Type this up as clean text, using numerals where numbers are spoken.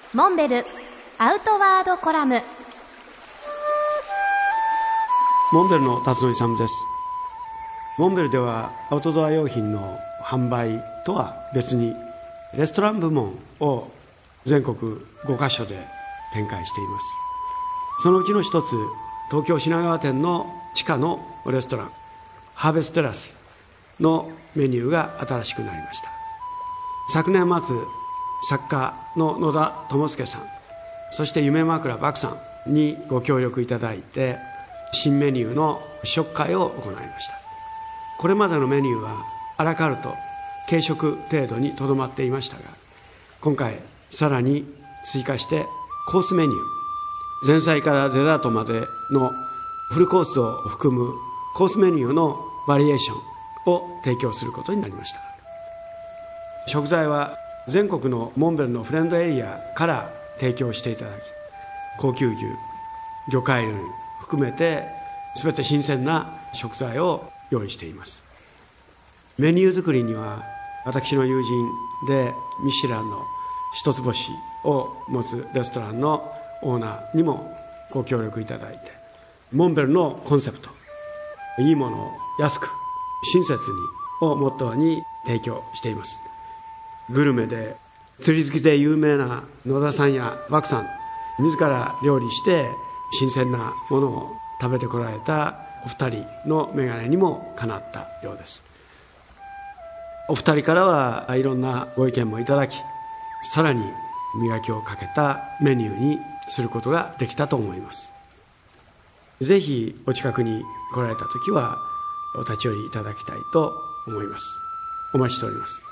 モンベルアウトワードコラム。 モンベルの辰野勇です。モンベルではアウトドア用品の販売とは別にレストラン部門を全国5カ所で展開しています。そのうちの一つ、東京品川店の地下のレストランハーベステラスのメニューが新しくなりました。昨年末、作家の野田智介さん、そして夢枕漠さんにご協力いただいて新メニューの試食会を行いました。これまでのメニューはアラカルト、軽食程度にとどまっていましたが、今回さらに追加してコースメニュー、前菜からデザートまでのフルコースを含むコースメニューのバリエーションを提供することになりました。食材は全国のモンベルのフレンドエリアから提供していただき、高級牛、魚介類含めて全て新鮮な食材を用意しています。メニュー作りには私の友人でミシュランの一つ星を持つレストランのオーナーにもご協力いただいて、モンベルのコンセプト、いいものを安く親切にをモットーに提供しています。グルメで釣り好きで有名な野田さんや漠さん、自ら料理して新鮮なものを食べてこられたお二人の眼鏡にもかなったようです。お二人からはいろんなご意見もいただき、さらに磨きをかけたメニューにすることができたと思います。ぜひお近くに来られたときはお立ち寄りいただきたいと思います。お待ちしております。